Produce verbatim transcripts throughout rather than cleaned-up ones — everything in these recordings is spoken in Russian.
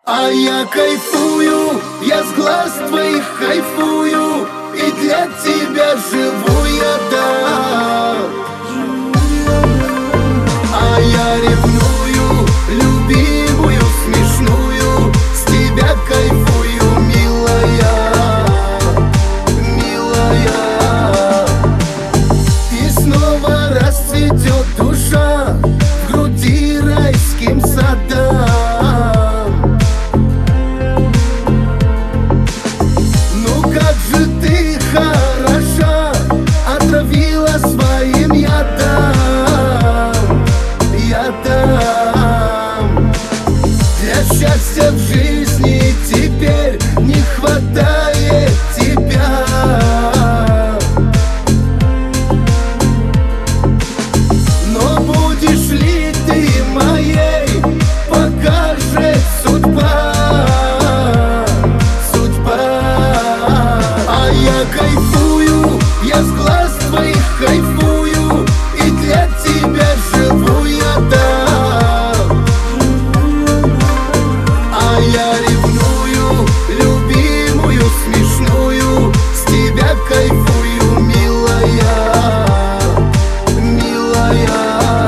А я кайфую, я с глаз твоих кайфую, и для тебя живу я, да. А я ревную, любимую, смешную, с тебя кайфую, милая, милая. И снова расцветет душа в груди райским садам. Ну как же ты хороша, отравила своим ядом, ядом. Для счастья в жизни теперь не хватает тебя. Но будешь ли ты моей, покажет судьба, судьба. А я кайфую, я с глаз твоих кайфую, и для тебя живу я, да. А я ревную, любимую, смешную, с тебя кайфую, милая, милая.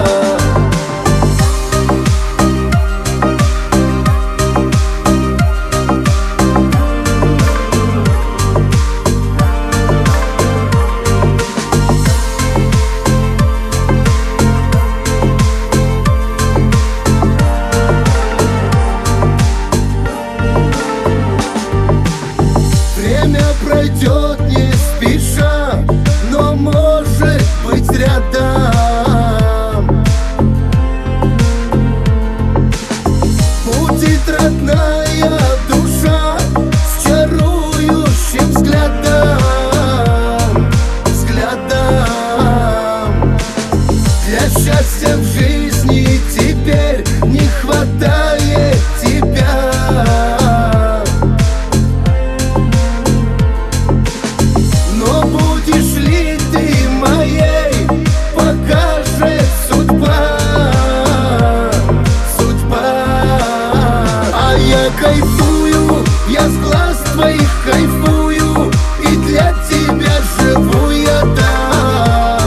Время пройдет не спеша, но может быть рядом. Будет родная душа с чарующим взглядом, взглядом. Для счастья в жизни теперь не хватает тебя. Но будешь ли ты моей, покажет судьба, судьба. А я кайфую, я с глаз твоих кайфую, и для тебя живу я, да.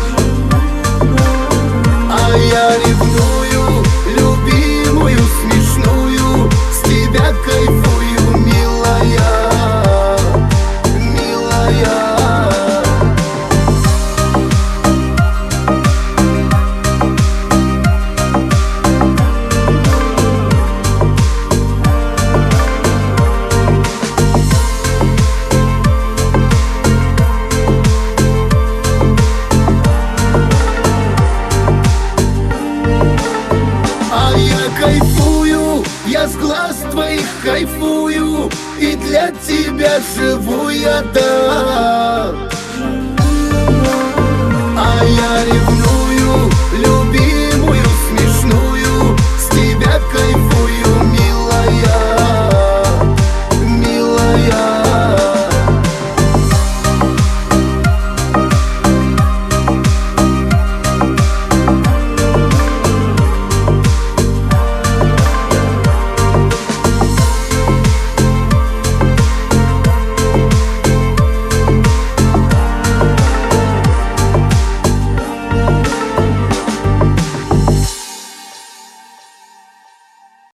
А я ревную, любимую, смешную, с тебя кайфую, милая, милая. А я кайфую, я с глаз твоих кайфую, и для тебя живу я, да. А я ревную,